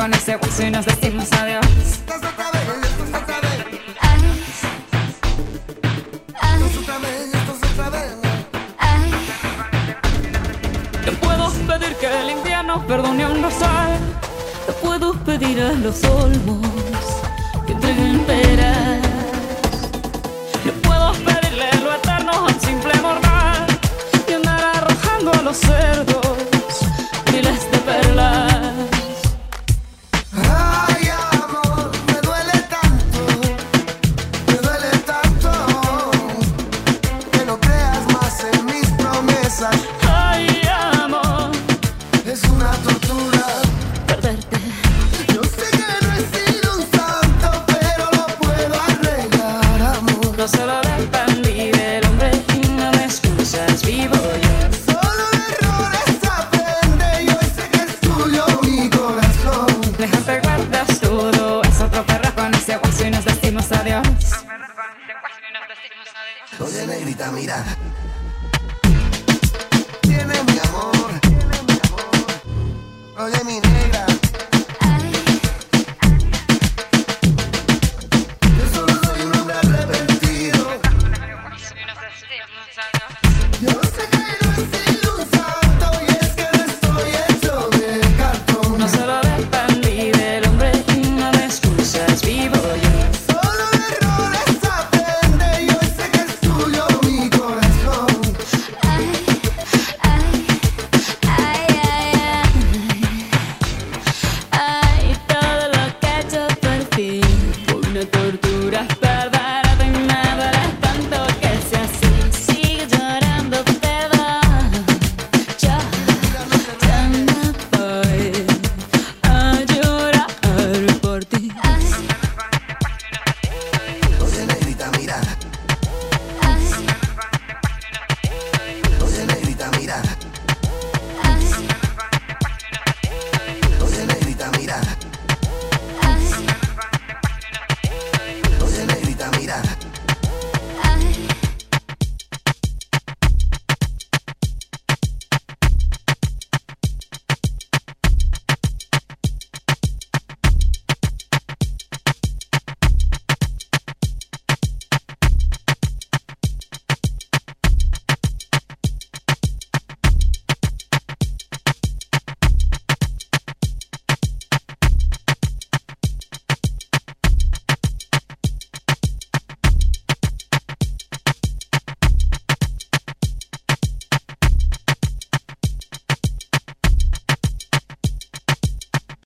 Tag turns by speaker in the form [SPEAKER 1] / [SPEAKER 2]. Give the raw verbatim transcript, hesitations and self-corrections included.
[SPEAKER 1] con ese hueso y nos decimos adiós.
[SPEAKER 2] Estás otra vez, estás otra vez.
[SPEAKER 1] Ay, ay,
[SPEAKER 2] Estás otra vez, estás otra vez.
[SPEAKER 1] ay. Te puedo pedir que el invierno perdone un rosal. Te puedo pedir a los olmos que entreguen peras. Le puedo pedirle lo eterno a un simple mortal y andar arrojando a los cerdos miles de perlas.
[SPEAKER 2] Ay, amor, me duele tanto, me duele tanto que no creas más en mis promesas.
[SPEAKER 1] Ay, amor,
[SPEAKER 2] Es una tortura.
[SPEAKER 1] perderte.
[SPEAKER 2] Yo sé que no he sido un santo, pero lo puedo arreglar, amor.
[SPEAKER 1] No solo dependí del hombre y no me excusas, vivo yo.
[SPEAKER 2] Solo de errores aprende y hoy sé que es tuyo mi corazón.
[SPEAKER 1] Déjate guardas todo, es otro perro con ese hueso y nos decimos adiós.
[SPEAKER 2] Oye, negrita, mira.